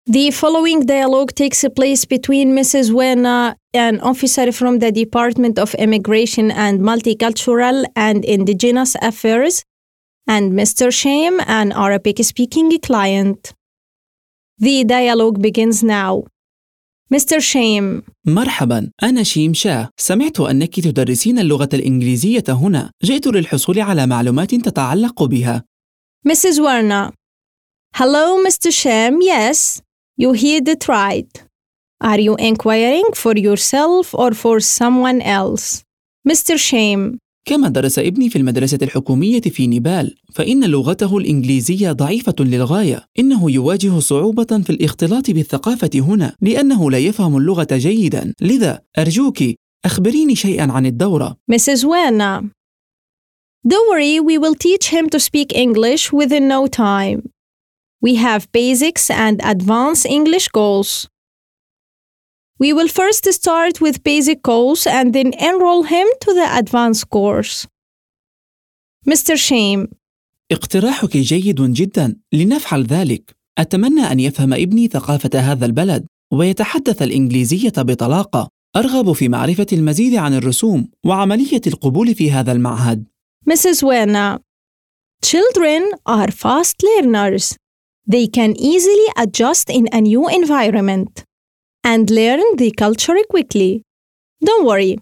The following dialogue takes place between Mrs. Werner, an officer from the Department of Immigration and Multicultural and Indigenous Affairs, and Mr. Shame, an Arabic-speaking client. The dialogue begins now. Mr. Shame. مرحباً، أنا شيم شاه. سمعت أنك تدرسين اللغة الإنجليزية هنا. جئت للحصول على معلومات تتعلق بها. Mrs. Werner. Hello, Mr. Shame. Yes, you heard it right. Are you inquiring for yourself or for someone else? Mr. Shame. كما درس ابني في المدرسة الحكومية في نيبال، فإن لغته الإنجليزية ضعيفة للغاية. إنه يواجه صعوبة في الاختلاط بالثقافة هنا لأنه لا يفهم اللغة جيداً. لذا أرجوك أخبريني شيئاً عن الدورة. Mrs. Werner. Don't worry, we will teach him to speak English within no time. We have basics and advanced English goals. We will first start with basic course and then enroll him to the advanced course. Mr. Shame. اقتراحك جيد جداً، لنفعل ذلك. أتمنى أن يفهم ابني ثقافة هذا البلد ويتحدث الإنجليزية بطلاقة. أرغب في معرفة المزيد عن الرسوم وعملية القبول في هذا المعهد. Mrs. Werner. Children are fast learners. They can easily adjust in a new environment and learn the culture quickly. Don't worry.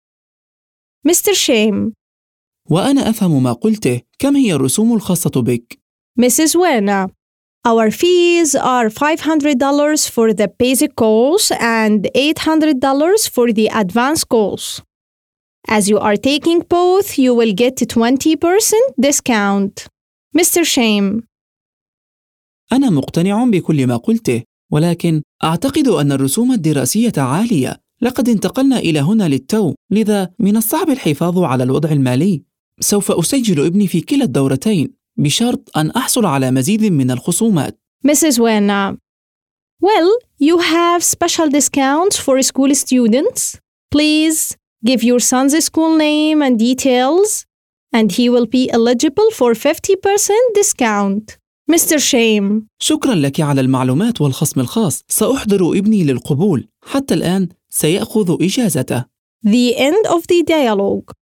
Mr. Shame. وأنا أفهم ما قلته. كم هي الرسوم الخاصة بك؟ Mrs. Werner. Our fees are $500 for the basic course and $800 for the advanced course. As you are taking both, you will get 20% discount. Mr. Shame. أنا مقتنع بكل ما قلته، ولكن أعتقد أن الرسوم الدراسية عالية. لقد انتقلنا إلى هنا للتو، لذا من الصعب الحفاظ على الوضع المالي. سوف أسجل ابني في كلا الدورتين بشرط أن أحصل على مزيد من الخصومات. Mrs. Werner. Well, you have special discounts for school students. Please give your son's school name and details, and he will be eligible for 50% discount. Mr. Shame. شكراً لك على المعلومات والخصم الخاص. سأحضر ابني للقبول. حتى الآن سيأخذ إجازته. The end of the dialogue.